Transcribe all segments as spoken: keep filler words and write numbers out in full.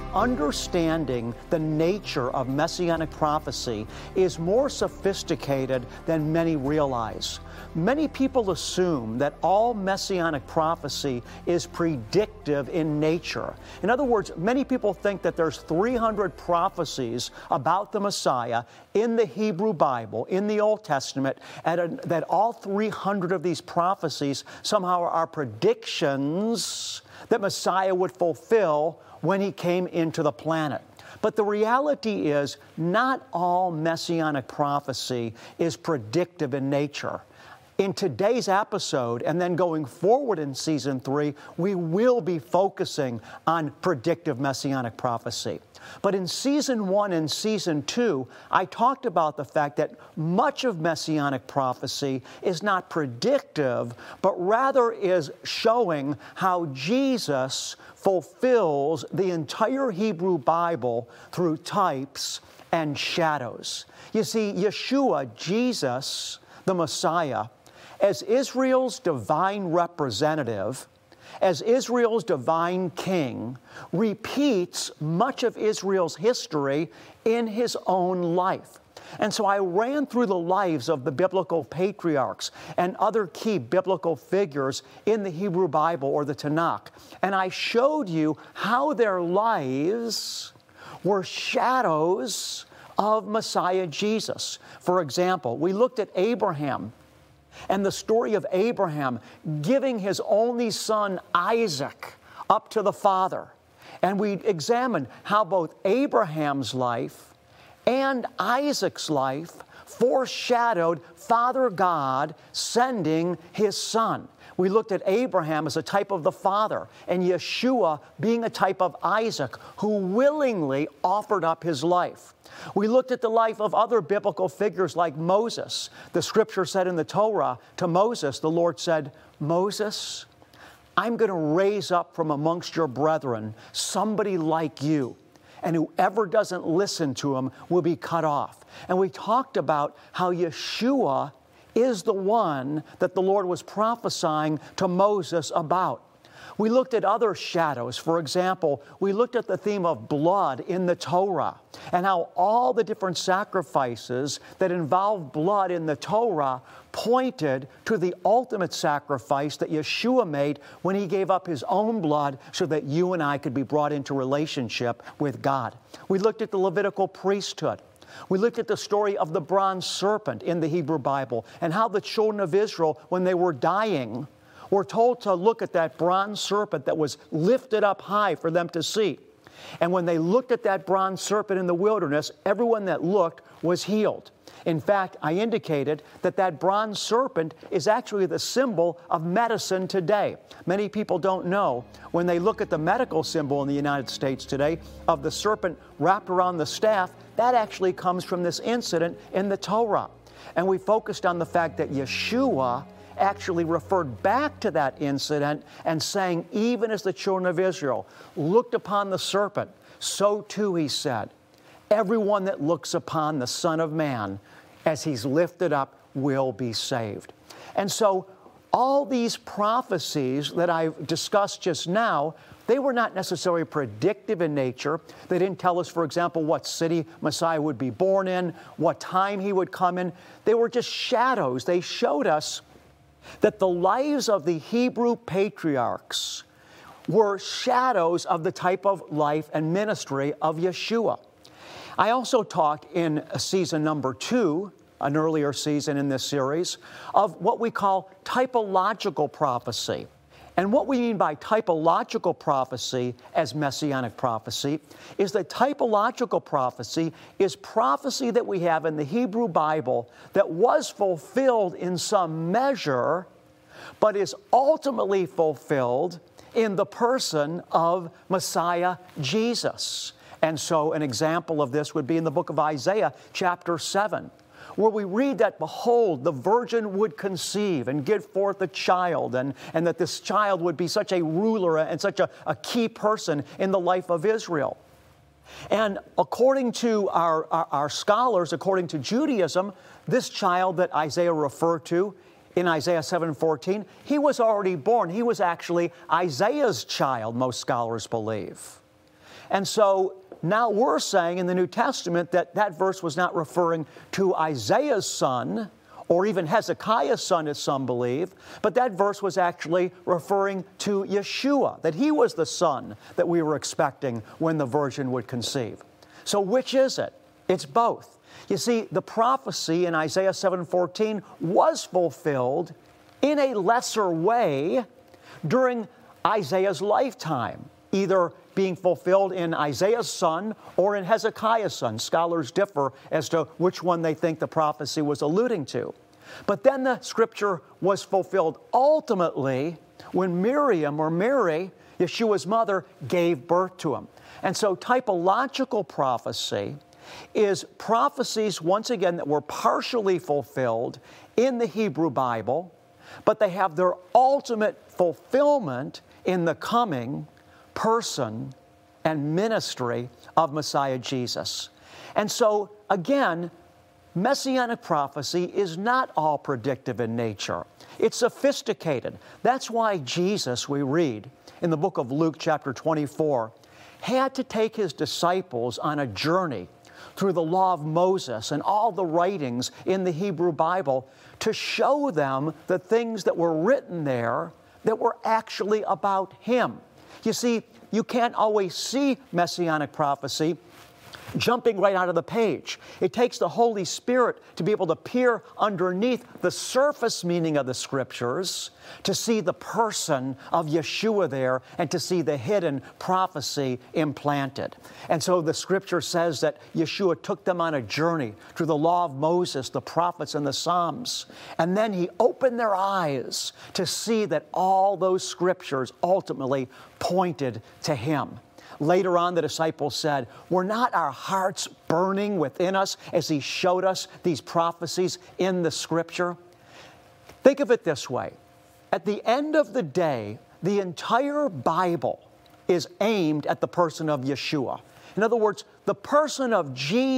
understanding the nature of Messianic prophecy is more sophisticated than many realize. Many people assume that all Messianic prophecy is predictive in nature. In other words, many people think that there's three hundred prophecies about the Messiah in the Hebrew Bible, in the Old Testament, and that all three hundred of these prophecies somehow are predictions that Messiah would fulfill when he came into the planet. But the reality is, not all Messianic prophecy is predictive in nature. In today's episode, and then going forward in Season three, we will be focusing on predictive Messianic prophecy. But in Season one and Season two, I talked about the fact that much of Messianic prophecy is not predictive, but rather is showing how Jesus fulfills the entire Hebrew Bible through types and shadows. You see, Yeshua, Jesus, the Messiah, as Israel's divine representative, as Israel's divine king, repeats much of Israel's history in his own life. And so I ran through the lives of the biblical patriarchs and other key biblical figures in the Hebrew Bible or the Tanakh. And I showed you how their lives were shadows of Messiah Jesus. For example, we looked at Abraham and the story of Abraham giving his only son Isaac up to the Father. And we examined how both Abraham's life and Isaac's life foreshadowed Father God sending His Son. We looked at Abraham as a type of the father, and Yeshua being a type of Isaac, who willingly offered up his life. We looked at the life of other biblical figures like Moses. The Scripture said in the Torah to Moses, the Lord said, "Moses, I'm going to raise up from amongst your brethren somebody like you, and whoever doesn't listen to him will be cut off." And we talked about how Yeshua is the one that the Lord was prophesying to Moses about. We looked at other shadows. For example, we looked at the theme of blood in the Torah and how all the different sacrifices that involve blood in the Torah pointed to the ultimate sacrifice that Yeshua made when He gave up His own blood so that you and I could be brought into relationship with God. We looked at the Levitical priesthood. We looked at the story of the bronze serpent in the Hebrew Bible and how the children of Israel, when they were dying, were told to look at that bronze serpent that was lifted up high for them to see. And when they looked at that bronze serpent in the wilderness, everyone that looked was healed. In fact, I indicated that that bronze serpent is actually the symbol of medicine today. Many people don't know, when they look at the medical symbol in the United States today of the serpent wrapped around the staff, that actually comes from this incident in the Torah. And we focused on the fact that Yeshua actually referred back to that incident and saying, even as the children of Israel looked upon the serpent, so too, He said, everyone that looks upon the Son of Man as He's lifted up will be saved. And so all these prophecies that I've discussed just now, they were not necessarily predictive in nature. They didn't tell us, for example, what city Messiah would be born in, what time He would come in. They were just shadows. They showed us that the lives of the Hebrew patriarchs were shadows of the type of life and ministry of Yeshua. I also talked in season number two, an earlier season in this series, of what we call typological prophecy. And what we mean by typological prophecy as messianic prophecy is that typological prophecy is prophecy that we have in the Hebrew Bible that was fulfilled in some measure, but is ultimately fulfilled in the person of Messiah Jesus. And so an example of this would be in the book of Isaiah, chapter seven, where we read that, behold, the virgin would conceive and give forth a child, and, and that this child would be such a ruler and such a, a key person in the life of Israel. And according to our, our, our scholars, according to Judaism, this child that Isaiah referred to in Isaiah seven fourteen, he was already born. He was actually Isaiah's child, most scholars believe. And so now we're saying in the New Testament that that verse was not referring to Isaiah's son, or even Hezekiah's son, as some believe, but that verse was actually referring to Yeshua, that he was the son that we were expecting when the virgin would conceive. So which is it? It's both. You see, the prophecy in Isaiah seven fourteen was fulfilled in a lesser way during Isaiah's lifetime, either being fulfilled in Isaiah's son or in Hezekiah's son. Scholars differ as to which one they think the prophecy was alluding to. But then the scripture was fulfilled ultimately when Miriam, or Mary, Yeshua's mother, gave birth to him. And so typological prophecy is prophecies, once again, that were partially fulfilled in the Hebrew Bible, but they have their ultimate fulfillment in the coming person and ministry of Messiah Jesus. And so, again, Messianic prophecy is not all predictive in nature. It's sophisticated. That's why Jesus, we read in the book of Luke chapter twenty-four, had to take his disciples on a journey through the law of Moses and all the writings in the Hebrew Bible to show them the things that were written there that were actually about him. You see, you can't always see Messianic prophecy jumping right out of the page. It takes the Holy Spirit to be able to peer underneath the surface meaning of the Scriptures to see the person of Yeshua there and to see the hidden prophecy implanted. And so the Scripture says that Yeshua took them on a journey through the law of Moses, the prophets, and the Psalms. And then he opened their eyes to see that all those Scriptures ultimately pointed to him. Later on, the disciples said, were not our hearts burning within us as he showed us these prophecies in the Scripture? Think of it this way. At the end of the day, the entire Bible is aimed at the person of Yeshua. In other words, the person of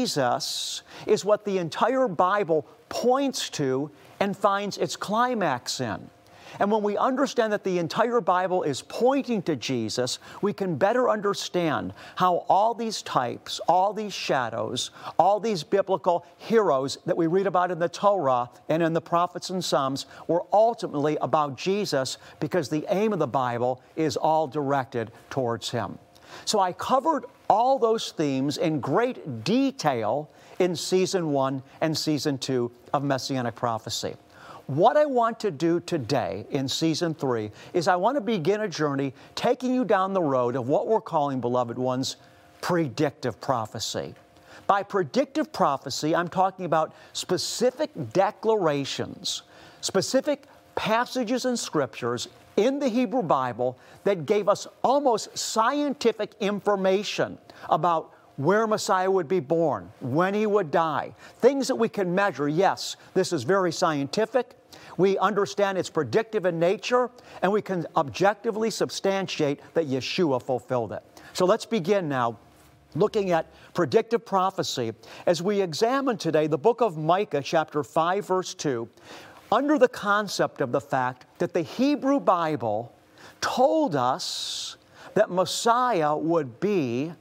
Jesus is what the entire Bible points to and finds its climax in. And when we understand that the entire Bible is pointing to Jesus, we can better understand how all these types, all these shadows, all these biblical heroes that we read about in the Torah and in the prophets and Psalms were ultimately about Jesus, because the aim of the Bible is all directed towards him. So I covered all those themes in great detail in Season one and Season two of Messianic Prophecy. What I want to do today in Season three is I want to begin a journey taking you down the road of what we're calling, beloved ones, predictive prophecy. By predictive prophecy, I'm talking about specific declarations, specific passages in Scriptures in the Hebrew Bible that gave us almost scientific information about where Messiah would be born, when he would die, things that we can measure. Yes, this is very scientific. We understand it's predictive in nature, and we can objectively substantiate that Yeshua fulfilled it. So let's begin now looking at predictive prophecy as we examine today the book of Micah, chapter five, verse two, under the concept of the fact that the Hebrew Bible told us that Messiah would be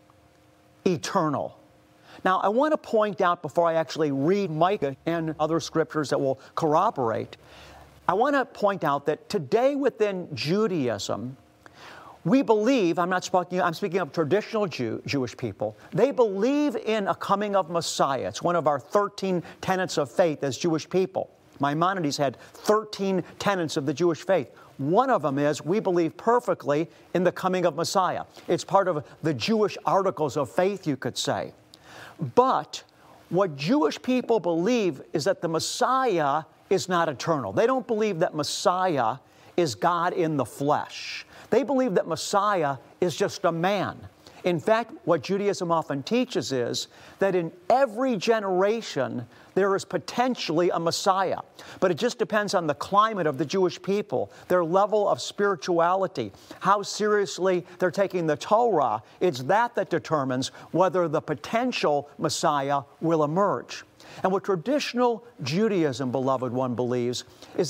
eternal. Now, I want to point out, before I actually read Micah and other scriptures that will corroborate, I want to point out that today within Judaism, we believe, I'm not speaking, I'm speaking of traditional Jew, Jewish people, they believe in a coming of Messiah. It's one of our thirteen tenets of faith as Jewish people. Maimonides had thirteen tenets of the Jewish faith. One of them is we believe perfectly in the coming of Messiah. It's part of the Jewish articles of faith, you could say. But what Jewish people believe is that the Messiah is not eternal. They don't believe that Messiah is God in the flesh. They believe that Messiah is just a man. In fact, what Judaism often teaches is that in every generation there is potentially a Messiah. But it just depends on the climate of the Jewish people, their level of spirituality, how seriously they're taking the Torah. It's that that determines whether the potential Messiah will emerge. And what traditional Judaism, beloved one, believes is that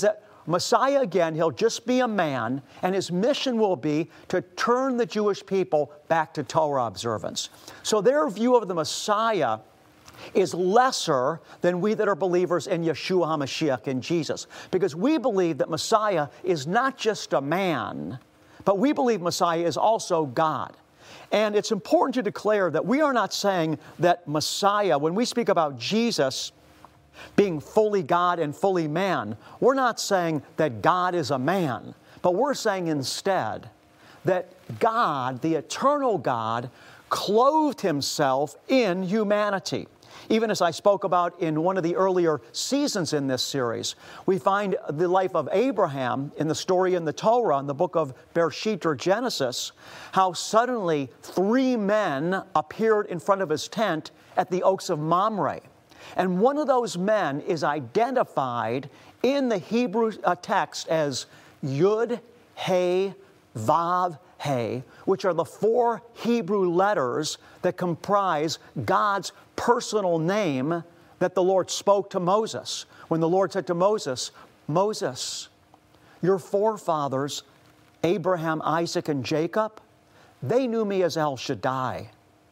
Messiah, again, he'll just be a man, and his mission will be to turn the Jewish people back to Torah observance. So their view of the Messiah is lesser than we that are believers in Yeshua HaMashiach, in Jesus. Because we believe that Messiah is not just a man, but we believe Messiah is also God. And it's important to declare that we are not saying that Messiah, when we speak about Jesus being fully God and fully man, we're not saying that God is a man, but we're saying instead that God, the eternal God, clothed himself in humanity. Even as I spoke about in one of the earlier seasons in this series, we find the life of Abraham in the story in the Torah, in the book of Bereshit or Genesis, how suddenly three men appeared in front of his tent at the Oaks of Mamre. And one of those men is identified in the Hebrew uh, text as Yud, He, Vav, He, which are the four Hebrew letters that comprise God's personal name that the Lord spoke to Moses. When the Lord said to Moses, Moses, your forefathers, Abraham, Isaac, and Jacob, they knew me as El Shaddai.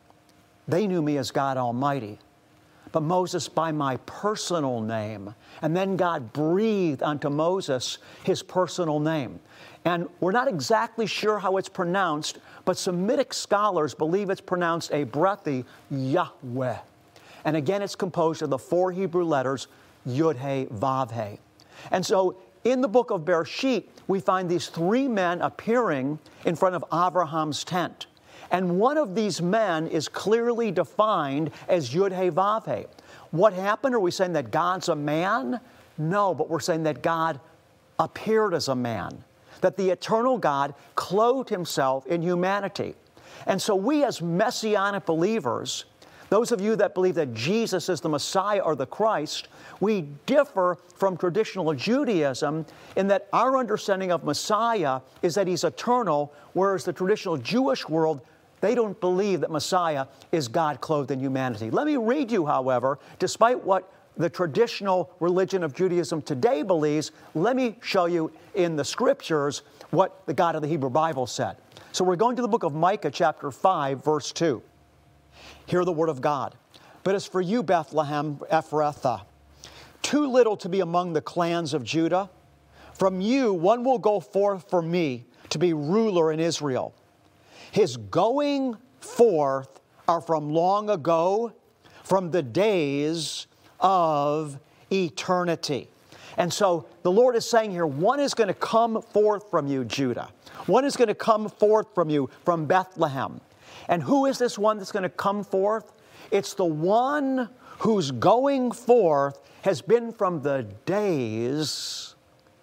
They knew me as God Almighty. But Moses, by my personal name. And then God breathed unto Moses his personal name. And we're not exactly sure how it's pronounced, but Semitic scholars believe it's pronounced a breathy Yahweh. And again, it's composed of the four Hebrew letters Yud, He, Vav, He. And so in the book of Bereshit, we find these three men appearing in front of Abraham's tent. And one of these men is clearly defined as Yud, He, Vav, He. What happened? Are we saying that God's a man? No, but we're saying that God appeared as a man, that the eternal God clothed himself in humanity. And so we as Messianic believers, those of you that believe that Jesus is the Messiah or the Christ, we differ from traditional Judaism in that our understanding of Messiah is that he's eternal, whereas the traditional Jewish world, they don't believe that Messiah is God clothed in humanity. Let me read you, however, despite what the traditional religion of Judaism today believes, let me show you in the Scriptures what the God of the Hebrew Bible said. So we're going to the book of Micah, chapter five, verse two. Hear the word of God. But as for you, Bethlehem Ephrathah, too little to be among the clans of Judah, from you one will go forth for me to be ruler in Israel. His going forth are from long ago, from the days of eternity. And so the Lord is saying here, one is going to come forth from you, Judah. One is going to come forth from you, from Bethlehem. And who is this one that's going to come forth? It's the one whose going forth has been from the days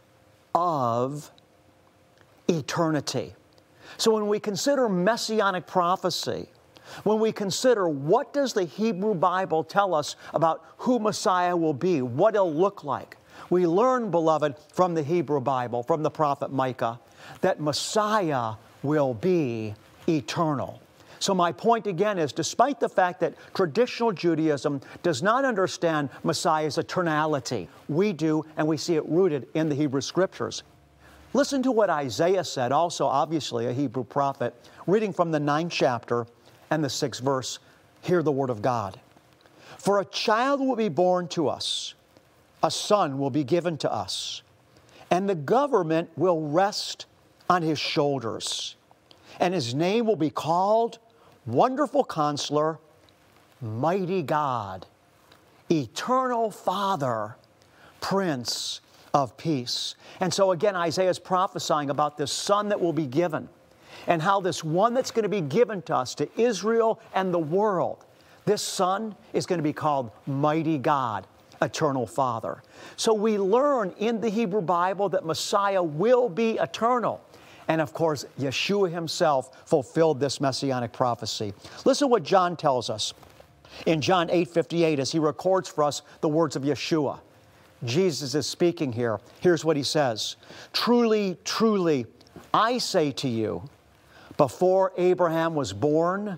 of eternity. So when we consider messianic prophecy, when we consider what does the Hebrew Bible tell us about who Messiah will be, what he'll look like, we learn, beloved, from the Hebrew Bible, from the prophet Micah, that Messiah will be eternal. So my point again is, despite the fact that traditional Judaism does not understand Messiah's eternality, we do, and we see it rooted in the Hebrew Scriptures. Listen to what Isaiah said, also obviously a Hebrew prophet, reading from the ninth chapter and the sixth verse. Hear the word of God. For a child will be born to us, a son will be given to us, and the government will rest on his shoulders. And his name will be called Wonderful Counselor, Mighty God, Eternal Father, Prince of Peace. And so again, Isaiah is prophesying about this son that will be given, and how this one that's going to be given to us, to Israel and the world, this son is going to be called Mighty God, Eternal Father. So we learn in the Hebrew Bible that Messiah will be eternal. And of course, Yeshua himself fulfilled this messianic prophecy. Listen to what John tells us in John eight fifty-eight as he records for us the words of Yeshua. Jesus is speaking here. Here's what he says. Truly, truly, I say to you, before Abraham was born,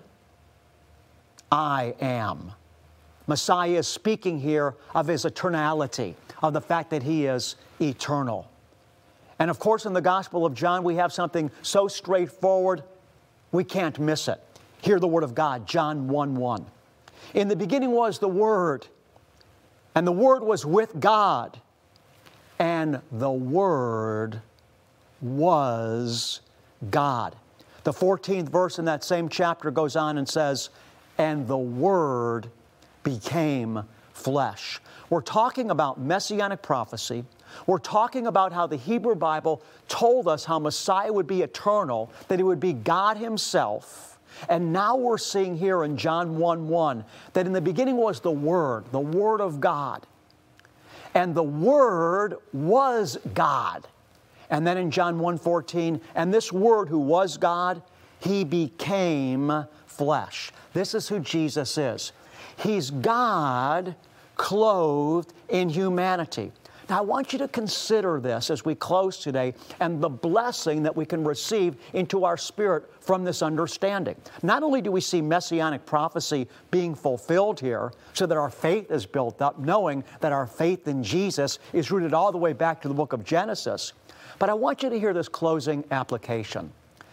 I am. Messiah is speaking here of his eternality, of the fact that he is eternal. And of course, in the Gospel of John, we have something so straightforward, we can't miss it. Hear the Word of God, John one one. In the beginning was the Word, and the Word was with God, and the Word was God. The fourteenth verse in that same chapter goes on and says, and the Word became flesh. We're talking about messianic prophecy. We're talking about how the Hebrew Bible told us how Messiah would be eternal, that He would be God Himself. And now we're seeing here in John one one that in the beginning was the Word, the Word of God. And the Word was God. And then in John one fourteen, and this Word who was God, He became flesh. This is who Jesus is. He's God clothed in humanity. Now, I want you to consider this as we close today and the blessing that we can receive into our spirit from this understanding. Not only do we see messianic prophecy being fulfilled here so that our faith is built up, knowing that our faith in Jesus is rooted all the way back to the book of Genesis, but I want you to hear this closing application.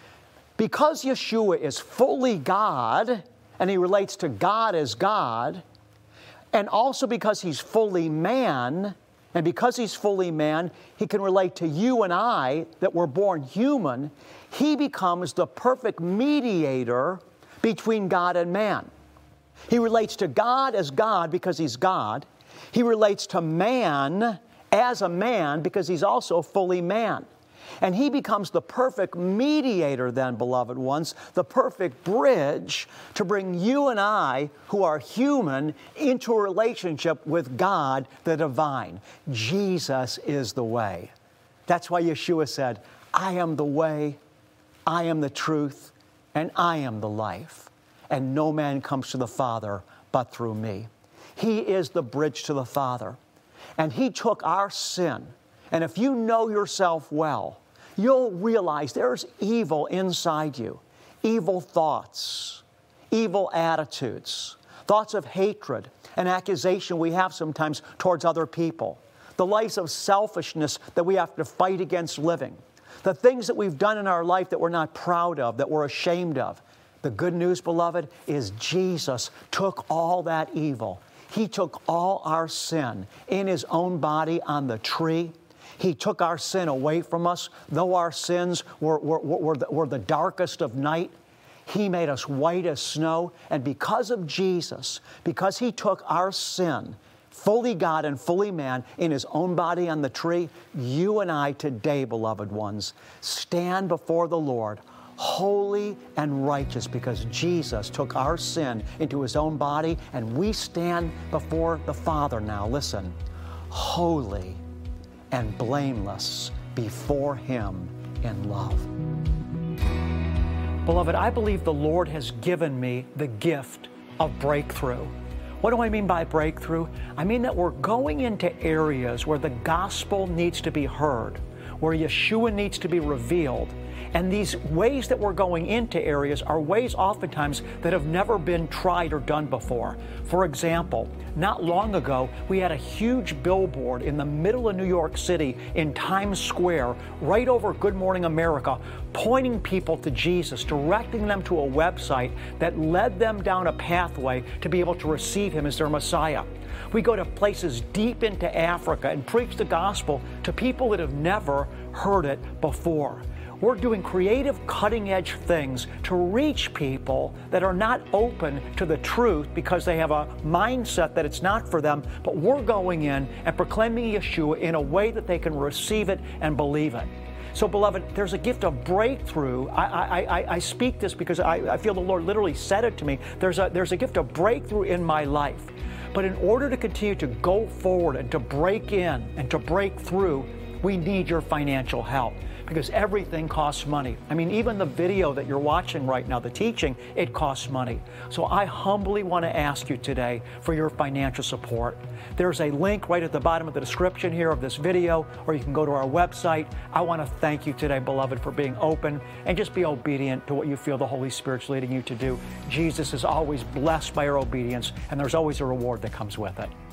Because Yeshua is fully God, and He relates to God as God, and also because He's fully man, and because He's fully man, He can relate to you and I that were born human. He becomes the perfect mediator between God and man. He relates to God as God because He's God. He relates to man as a man because He's also fully man. And He becomes the perfect mediator then, beloved ones, the perfect bridge to bring you and I, who are human, into a relationship with God, the divine. Jesus is the way. That's why Yeshua said, I am the way, I am the truth, and I am the life. And no man comes to the Father but through me. He is the bridge to the Father. And He took our sin. And if you know yourself well, you'll realize there's evil inside you. Evil thoughts, evil attitudes, thoughts of hatred and accusation we have sometimes towards other people. The lives of selfishness that we have to fight against living. The things that we've done in our life that we're not proud of, that we're ashamed of. The good news, beloved, is Jesus took all that evil. He took all our sin in His own body on the tree. He took our sin away from us. Though our sins were, were, were, the, were the darkest of night, He made us white as snow. And because of Jesus, because He took our sin, fully God and fully man, in His own body on the tree, you and I today, beloved ones, stand before the Lord holy and righteous because Jesus took our sin into His own body, and we stand before the Father now, listen, holy and blameless before Him in love. Beloved, I believe the Lord has given me the gift of breakthrough. What do I mean by breakthrough? I mean that we're going into areas where the gospel needs to be heard, where Yeshua needs to be revealed. And these ways that we're going into areas are ways oftentimes that have never been tried or done before. For example, not long ago, we had a huge billboard in the middle of New York City in Times Square, right over Good Morning America, pointing people to Jesus, directing them to a website that led them down a pathway to be able to receive Him as their Messiah. We go to places deep into Africa and preach the gospel to people that have never heard it before. We're doing creative, cutting-edge things to reach people that are not open to the truth because they have a mindset that it's not for them, but we're going in and proclaiming Yeshua in a way that they can receive it and believe it. So, beloved, there's a gift of breakthrough. I, I, I speak this because I, I feel the Lord literally said it to me. There's a, there's a gift of breakthrough in my life. But in order to continue to go forward and to break in and to break through, we need your financial help. Because everything costs money. I mean, even the video that you're watching right now, the teaching, it costs money. So I humbly want to ask you today for your financial support. There's a link right at the bottom of the description here of this video, or you can go to our website. I want to thank you today, beloved, for being open and just be obedient to what you feel the Holy Spirit's leading you to do. Jesus is always blessed by our obedience, and there's always a reward that comes with it.